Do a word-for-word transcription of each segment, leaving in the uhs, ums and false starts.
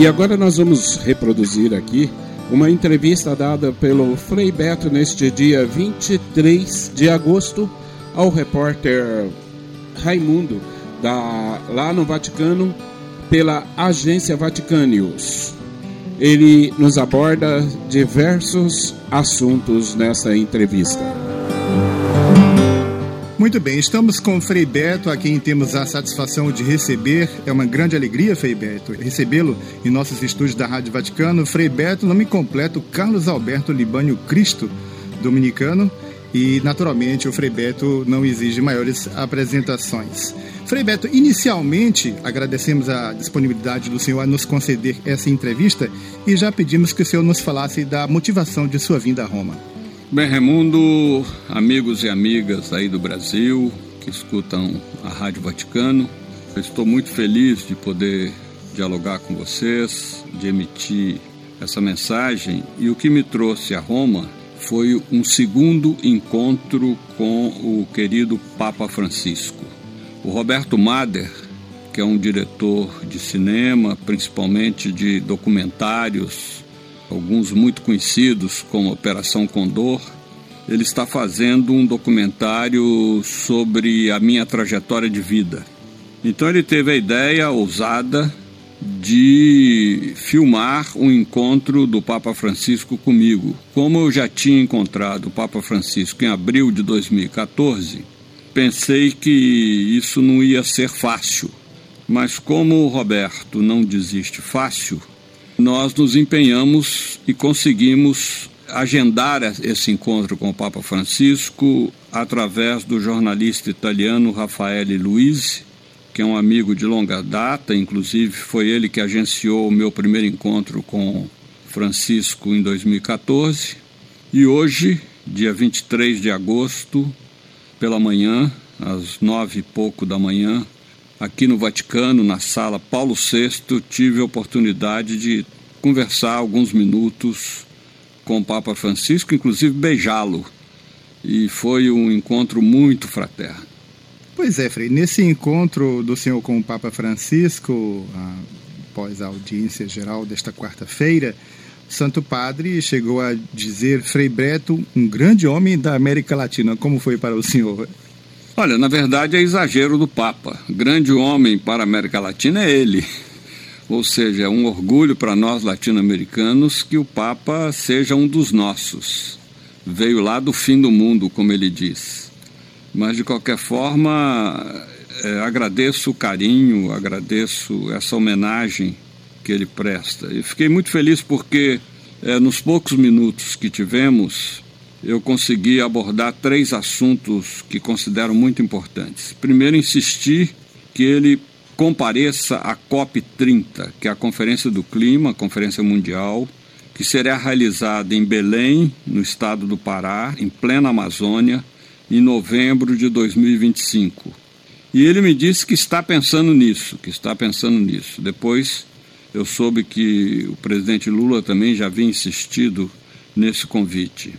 E agora nós vamos reproduzir aqui uma entrevista dada pelo Frei Beto neste dia vinte e três de agosto ao repórter Raimundo, da, lá no Vaticano, pela agência Vaticanius. Ele nos aborda diversos assuntos nessa entrevista. Muito bem, estamos com o Frei Beto, a quem temos a satisfação de receber. É uma grande alegria, Frei Beto, recebê-lo em nossos estúdios da Rádio Vaticano. Frei Beto, nome completo, Carlos Alberto Libânio Cristo, dominicano. E, naturalmente, o Frei Beto não exige maiores apresentações. Frei Beto, inicialmente, agradecemos a disponibilidade do senhor a nos conceder essa entrevista e já pedimos que o senhor nos falasse da motivação de sua vinda a Roma. Bem, Raimundo, amigos e amigas aí do Brasil que escutam a Rádio Vaticano, eu estou muito feliz de poder dialogar com vocês, de emitir essa mensagem, e o que me trouxe a Roma foi um segundo encontro com o querido Papa Francisco. O Roberto Mader, que é um diretor de cinema, principalmente de documentários, alguns muito conhecidos como Operação Condor, ele está fazendo um documentário sobre a minha trajetória de vida. Então ele teve a ideia ousada de filmar um encontro do Papa Francisco comigo. Como eu já tinha encontrado o Papa Francisco em abril de dois mil e catorze, pensei que isso não ia ser fácil. Mas como o Roberto não desiste fácil, nós nos empenhamos e conseguimos agendar esse encontro com o Papa Francisco através do jornalista italiano Raffaele Luisi, que é um amigo de longa data, inclusive foi ele que agenciou o meu primeiro encontro com Francisco em dois mil e catorze. E hoje, dia vinte e três de agosto, pela manhã, às nove e pouco da manhã, aqui no Vaticano, na sala Paulo sexto, tive a oportunidade de conversar alguns minutos com o Papa Francisco, inclusive beijá-lo. E foi um encontro muito fraterno. Pois é, Frei, nesse encontro do senhor com o Papa Francisco, após a audiência geral desta quarta-feira, o Santo Padre chegou a dizer: Frei Beto, um grande homem da América Latina. Como foi para o senhor? Olha, na verdade é exagero do Papa. Grande homem para a América Latina é ele. Ou seja, é um orgulho para nós latino-americanos que o Papa seja um dos nossos. Veio lá do fim do mundo, como ele diz. Mas, de qualquer forma, é, agradeço o carinho, agradeço essa homenagem que ele presta. E fiquei muito feliz porque, é, nos poucos minutos que tivemos, eu consegui abordar três assuntos que considero muito importantes. Primeiro, insistir que ele compareça à COP trinta, que é a Conferência do Clima, a Conferência Mundial, que será realizada em Belém, no estado do Pará, em plena Amazônia, em novembro de dois mil e vinte e cinco. E ele me disse que está pensando nisso, que está pensando nisso. Depois eu soube que o presidente Lula também já havia insistido nesse convite.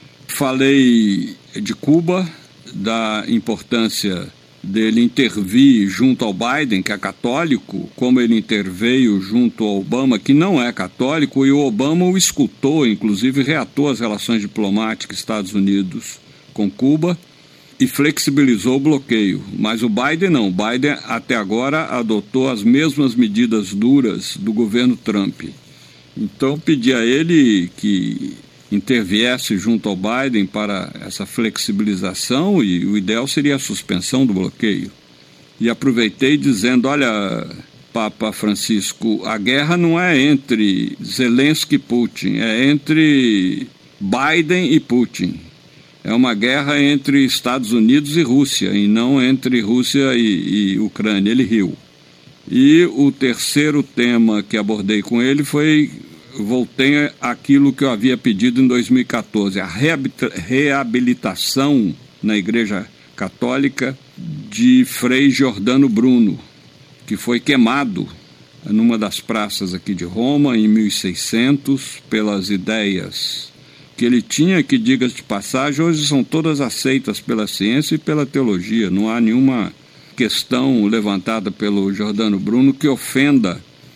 Falei de Cuba, da importância dele intervir junto ao Biden, que é católico, como ele interveio junto ao Obama, que não é católico, e o Obama o escutou, inclusive reatou as relações diplomáticas Estados Unidos com Cuba e flexibilizou o bloqueio. Mas o Biden não. O Biden até agora adotou as mesmas medidas duras do governo Trump. Então pedi a ele que interviesse junto ao Biden para essa flexibilização, e o ideal seria a suspensão do bloqueio. E aproveitei dizendo: olha, Papa Francisco, a guerra não é entre Zelensky e Putin, é entre Biden e Putin. É uma guerra entre Estados Unidos e Rússia, e não entre Rússia e, e Ucrânia. Ele riu. E o terceiro tema que abordei com ele foi: voltei àquilo que eu havia pedido em dois mil e catorze, a reabilitação na Igreja Católica de Frei Giordano Bruno, que foi queimado numa das praças aqui de Roma em mil e seiscentos pelas ideias que ele tinha, que, diga-se de passagem, hoje são todas aceitas pela ciência e pela teologia. Não há nenhuma questão levantada pelo Giordano Bruno que ofenda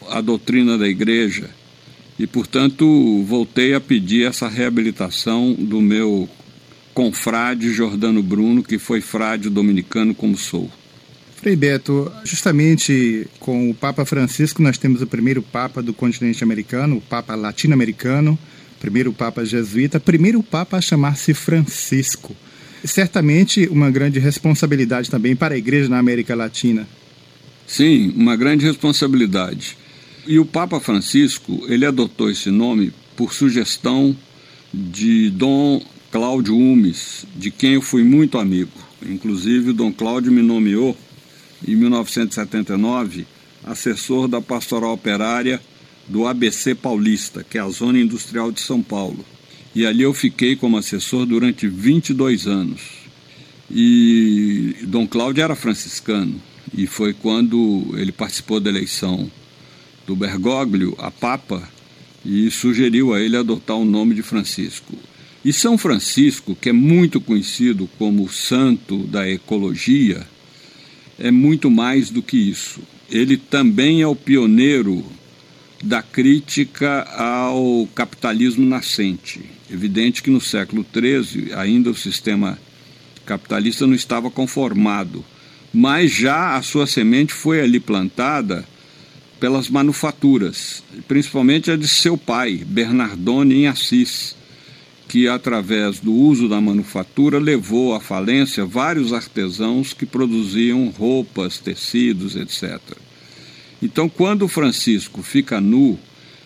a doutrina da igreja e, portanto, voltei a pedir essa reabilitação do meu confrade Jordano Bruno, que foi frade dominicano como sou. Frei Beto, justamente com o Papa Francisco nós temos o primeiro Papa do continente americano, o Papa latino-americano, primeiro Papa jesuíta, primeiro Papa a chamar-se Francisco. Certamente uma grande responsabilidade também para a Igreja na América Latina. Sim, uma grande responsabilidade. E o Papa Francisco, ele adotou esse nome por sugestão de Dom Cláudio Umes, de quem eu fui muito amigo. Inclusive, o Dom Cláudio me nomeou, em mil novecentos e setenta e nove, assessor da Pastoral Operária do A B C Paulista, que é a Zona Industrial de São Paulo. E ali eu fiquei como assessor durante vinte e dois anos. E Dom Cláudio era franciscano, e foi quando ele participou da eleição do Bergoglio a Papa e sugeriu a ele adotar o nome de Francisco. E São Francisco, que é muito conhecido como o santo da ecologia, é muito mais do que isso. Ele também é o pioneiro da crítica ao capitalismo nascente. Evidente que no século treze ainda o sistema capitalista não estava conformado, mas já a sua semente foi ali plantada pelas manufaturas, principalmente a de seu pai, Bernardone em Assis, que através do uso da manufatura levou à falência vários artesãos que produziam roupas, tecidos, etcétera. Então, quando Francisco fica nu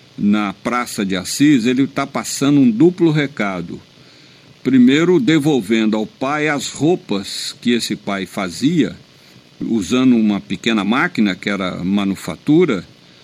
na Praça de Assis, ele está passando um duplo recado. Primeiro, devolvendo ao pai as roupas que esse pai fazia, usando uma pequena máquina, que era a manufatura,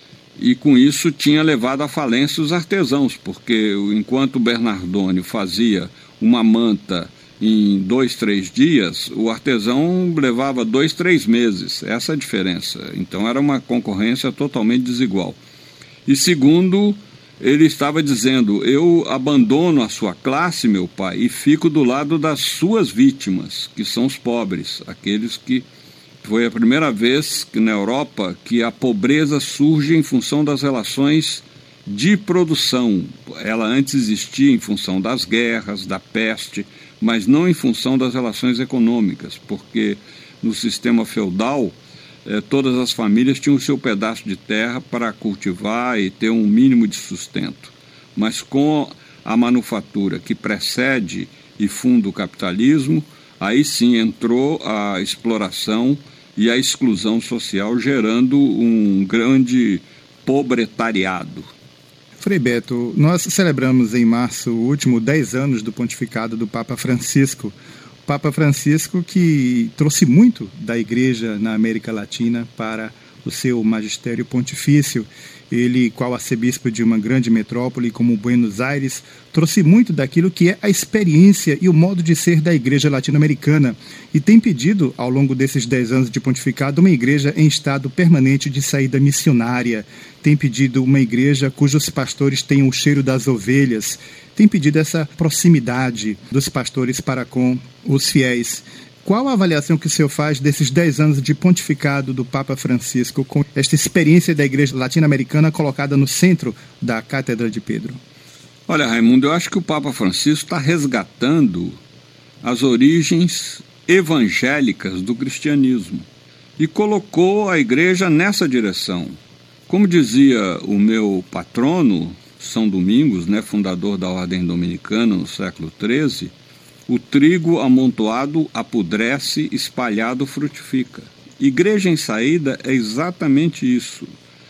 e com isso tinha levado à falência os artesãos, porque enquanto o Bernardone fazia uma manta em dois, três dias, o artesão levava dois, três meses. Essa é a diferença. Então era uma concorrência totalmente desigual. E segundo, ele estava dizendo: eu abandono a sua classe, meu pai, e fico do lado das suas vítimas, que são os pobres, aqueles que... Foi a primeira vez que na Europa que a pobreza surge em função das relações de produção. Ela antes existia em função das guerras, da peste, mas não em função das relações econômicas, porque no sistema feudal eh, todas as famílias tinham o seu pedaço de terra para cultivar e ter um mínimo de sustento. Mas com a manufatura que precede e funda o capitalismo, aí sim entrou a exploração e a exclusão social, gerando um grande pobretariado. Frei Beto, nós celebramos em março último dez anos do pontificado do Papa Francisco. O Papa Francisco que trouxe muito da Igreja na América Latina para o seu magistério pontifício. Ele, qual arcebispo de uma grande metrópole como Buenos Aires, trouxe muito daquilo que é a experiência e o modo de ser da igreja latino-americana e tem pedido, ao longo desses dez anos de pontificado, uma igreja em estado permanente de saída missionária. Tem pedido uma igreja cujos pastores tenham o cheiro das ovelhas. Tem pedido essa proximidade dos pastores para com os fiéis. Qual a avaliação que o senhor faz desses dez anos de pontificado do Papa Francisco, com esta experiência da igreja latino-americana colocada no centro da Cátedra de Pedro? Olha, Raimundo, eu acho que o Papa Francisco está resgatando as origens evangélicas do cristianismo e colocou a igreja nessa direção. Como dizia o meu patrono, São Domingos, né, fundador da Ordem Dominicana no século treze, o trigo amontoado apodrece, espalhado frutifica. Igreja em saída é exatamente isso.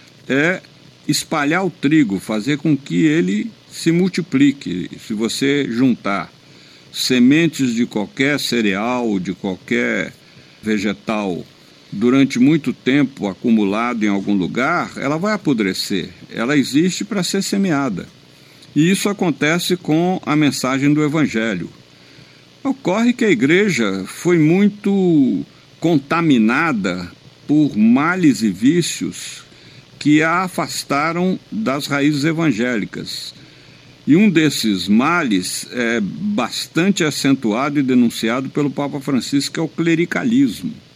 É espalhar o trigo, fazer com que ele se multiplique. Se você juntar sementes de qualquer cereal, de qualquer vegetal, durante muito tempo acumulado em algum lugar, ela vai apodrecer. Ela existe para ser semeada. E isso acontece com a mensagem do Evangelho. Ocorre que a igreja foi muito contaminada por males e vícios que a afastaram das raízes evangélicas. E um desses males é bastante acentuado e denunciado pelo Papa Francisco, que é o clericalismo.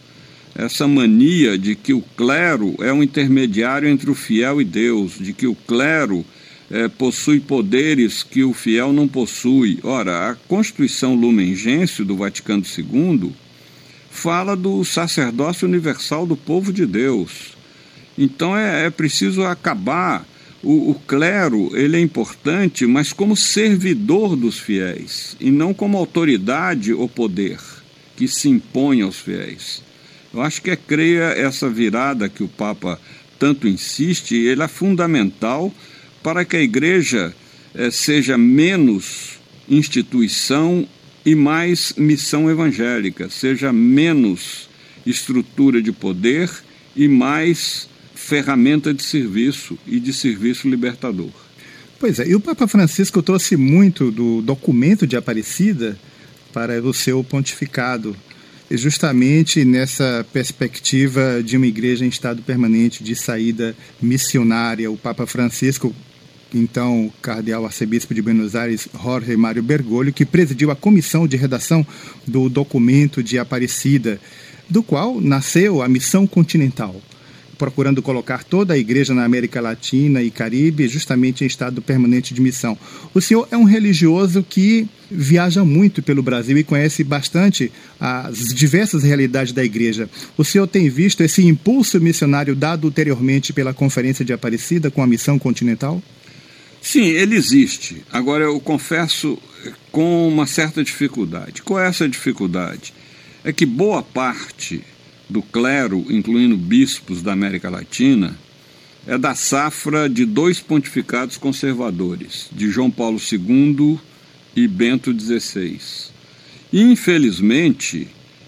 essa mania de que o clero é um intermediário entre o fiel e Deus, de que o clero é, possui poderes que o fiel não possui. Ora, a Constituição Lumen Gentium do Vaticano segundo fala do sacerdócio universal do povo de Deus. Então é, é preciso acabar. O, o clero, ele é importante, mas como servidor dos fiéis, e não como autoridade ou poder que se impõe aos fiéis. Eu acho que é creia essa virada que o Papa tanto insiste, ele é fundamental para que a Igreja eh, seja menos instituição e mais missão evangélica, seja menos estrutura de poder e mais ferramenta de serviço e de serviço libertador. Pois é, e o Papa Francisco trouxe muito do documento de Aparecida para o seu pontificado, justamente nessa perspectiva de uma igreja em estado permanente de saída missionária. O Papa Francisco, então o cardeal arcebispo de Buenos Aires, Jorge Mário Bergoglio, que presidiu a comissão de redação do documento de Aparecida, do qual nasceu a Missão Continental, procurando colocar toda a igreja na América Latina e Caribe justamente em estado permanente de missão. O senhor é um religioso que viaja muito pelo Brasil e conhece bastante as diversas realidades da igreja. O senhor tem visto esse impulso missionário dado ulteriormente pela Conferência de Aparecida com a Missão Continental? Sim, ele existe. Agora, eu confesso com uma certa dificuldade. Qual é essa dificuldade? É que boa parte do clero, incluindo bispos da América Latina, é da safra de dois pontificados conservadores, de João Paulo segundo e Bento dezesseis. E, infelizmente,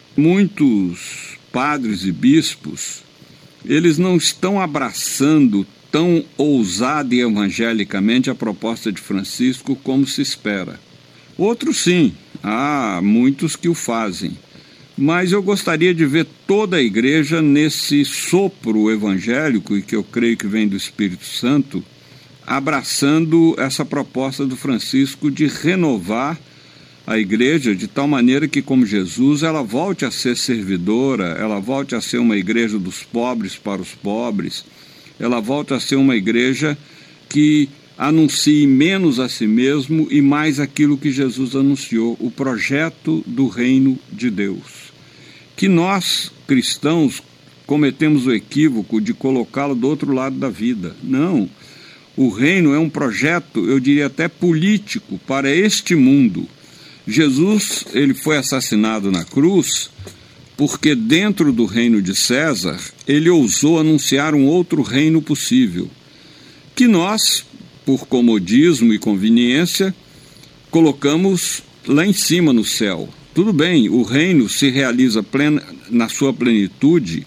muitos padres e bispos, eles não estão abraçando tão ousada e evangelicamente a proposta de Francisco como se espera. Outros sim, há muitos que o fazem. Mas eu gostaria de ver toda a igreja nesse sopro evangélico, e que eu creio que vem do Espírito Santo, abraçando essa proposta do Francisco de renovar a igreja de tal maneira que, como Jesus, ela volte a ser servidora, ela volte a ser uma igreja dos pobres para os pobres, ela volte a ser uma igreja que anuncie menos a si mesmo e mais aquilo que Jesus anunciou, o projeto do reino de Deus. Que nós, cristãos, cometemos o equívoco de colocá-lo do outro lado da vida. Não, o reino é um projeto, eu diria até político, para este mundo. Jesus, ele foi assassinado na cruz porque dentro do reino de César, ele ousou anunciar um outro reino possível, que nós, por comodismo e conveniência, colocamos lá em cima no céu. Tudo bem, o reino se realiza plena, na sua plenitude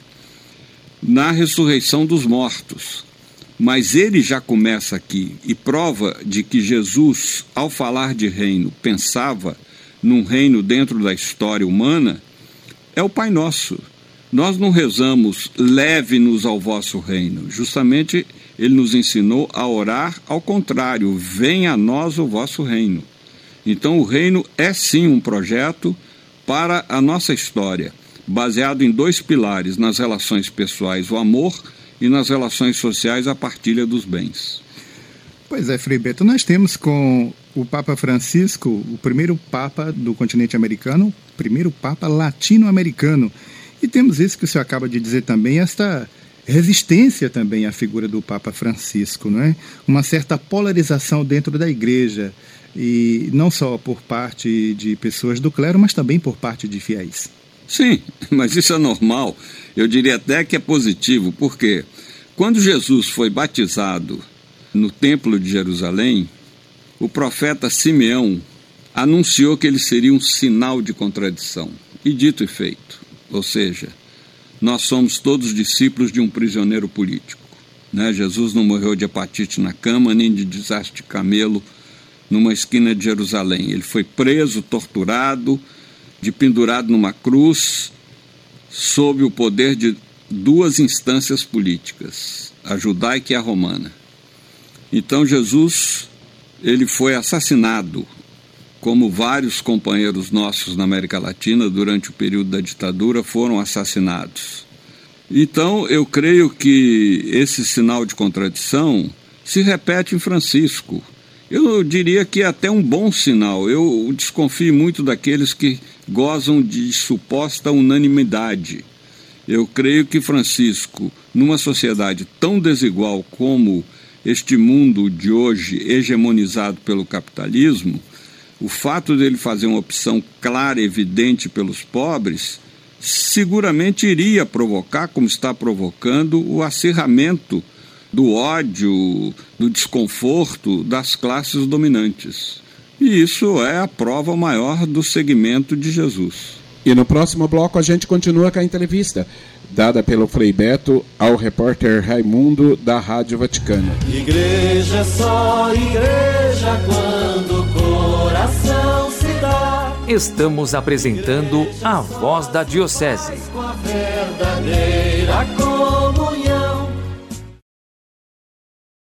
na ressurreição dos mortos, mas ele já começa aqui, e prova de que Jesus, ao falar de reino, pensava num reino dentro da história humana, é o Pai Nosso. Nós não rezamos, leve-nos ao vosso reino. Justamente ele nos ensinou a orar ao contrário, venha a nós o vosso reino. Então o reino é sim um projeto para a nossa história, baseado em dois pilares, nas relações pessoais, o amor, e nas relações sociais, a partilha dos bens. Pois é, Frei Beto, nós temos com o Papa Francisco, o primeiro Papa do continente americano, o primeiro Papa latino-americano. E temos isso que o senhor acaba de dizer também, esta resistência também à figura do Papa Francisco, não é? Uma certa polarização dentro da igreja, e não só por parte de pessoas do clero, mas também por parte de fiéis. Sim, mas isso é normal. Eu diria até que é positivo, porque quando Jesus foi batizado no Templo de Jerusalém, o profeta Simeão anunciou que ele seria um sinal de contradição. E dito e feito. Ou seja, nós somos todos discípulos de um prisioneiro político, né? Jesus não morreu de hepatite na cama, nem de desastre de camelo numa esquina de Jerusalém. Ele foi preso, torturado, de pendurado numa cruz, sob o poder de duas instâncias políticas, a judaica e a romana. Então Jesus, ele foi assassinado, como vários companheiros nossos na América Latina, durante o período da ditadura, foram assassinados. Então, eu creio que esse sinal de contradição se repete em Francisco. Eu diria que é até um bom sinal. Eu desconfio muito daqueles que gozam de suposta unanimidade. Eu creio que Francisco, numa sociedade tão desigual como este mundo de hoje, hegemonizado pelo capitalismo, o fato dele fazer uma opção clara e evidente pelos pobres seguramente iria provocar, como está provocando, o acirramento do ódio, do desconforto das classes dominantes. E isso é a prova maior do seguimento de Jesus. E no próximo bloco a gente continua com a entrevista dada pelo Frei Beto ao repórter Raimundo da Rádio Vaticana. Igreja é só igreja quando o coração se dá. Estamos apresentando A Voz da Diocese. Com a verdadeira cor.